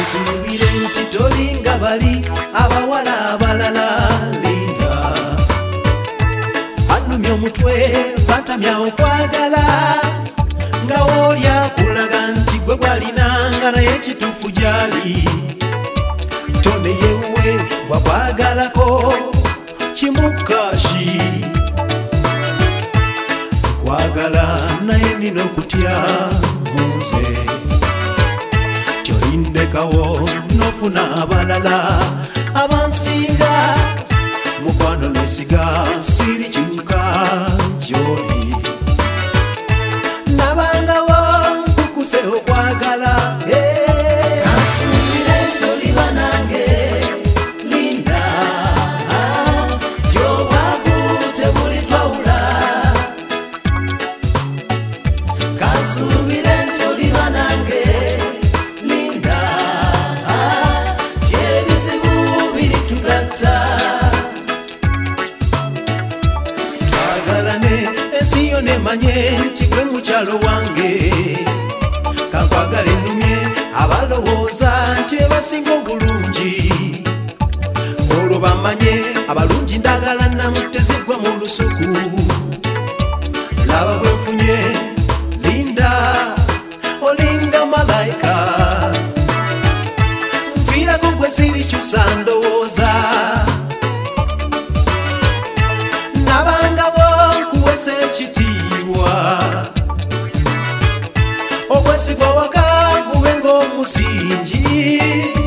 kansubire nti tolinga bali abawala abalala. Linda banumya omutwe batamya okwagala nga woolya kulaga nti gwe gwalinanga naye ekituufu gyali. Tone yewe bwakwagalako kimukashi kwagala naye nina okutya munze tyolindekawo nofuna abalala abansinga. Mukwano nesiga sirikyuka gyoli nabangawo nkukuse okwagala. Kansubire toliba nange Linda, gy'obwavu tebulitwawula. Kansubire toliba nange Linda, gy'ebizibu biritugatta. Twagalane ensi yo nemanye nti gwe mukyalo wange. Kankwagala ennumye abalowooza nti ebasinga obulungi. Olwo bamanye abalungi ndagala namu tezigwa mu lusuku. Laba bwenfunye Linda, olinga malayika. Nfiirako gwe sirikyusa ndowooza. Nabangawo nkuwesa ekitiibwa. Obwesigwa waka gube ng'omusingi.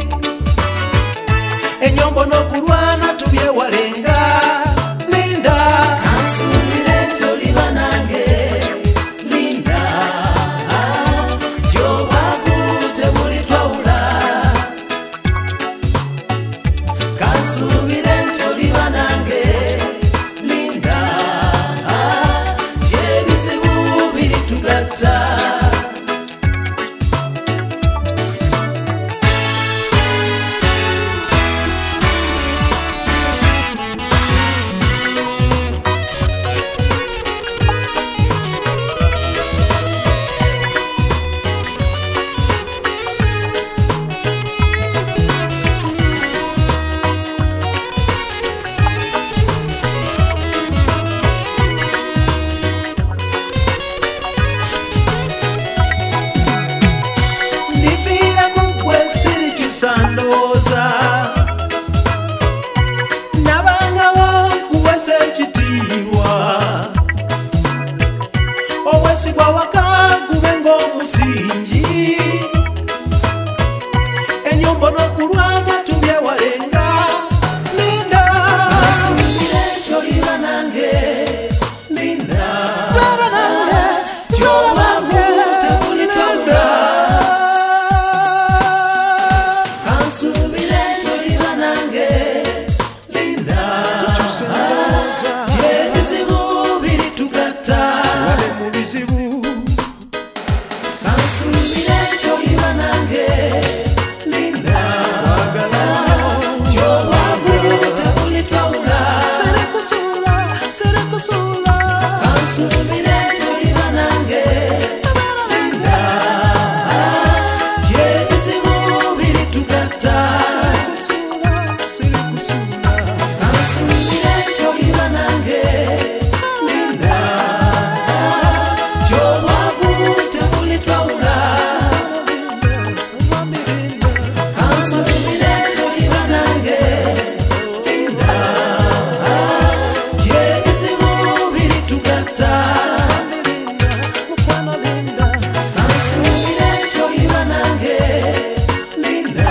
Ennyombo n'okulwana tubyewalenga. Linda kansubire toliba nange Linda, gy'obwavu tebulitwawula. Kansubire toliba nange Linda, gy'ebizibu biritugatta. Sandooza nabangawo nkuwesa ekitiibwa. Obwesigwa waka gube ng'omusingi. Ennyombo n'okulwana tubyewalenga. Linda kansubire toliba nange Linda, gy'obwavu tebulitwawula. Kansubire toliba nange Linda, gy'ebizibu biritugatta. Kansubire toliba nange Linda, gy'obwavu tebulitwawula. Kansubire toliba nange Linda, gy'ebizibu biritugatta. Kansubire toliba nange Linda, gy'obwavu tebulitwawula. Kansubire toliba nange Linda, gy'ebizibu biritugatta. Kansubire toliba nange Linda,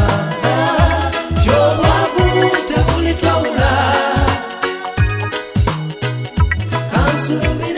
gy'obwavu tebulitwawula. Kansubire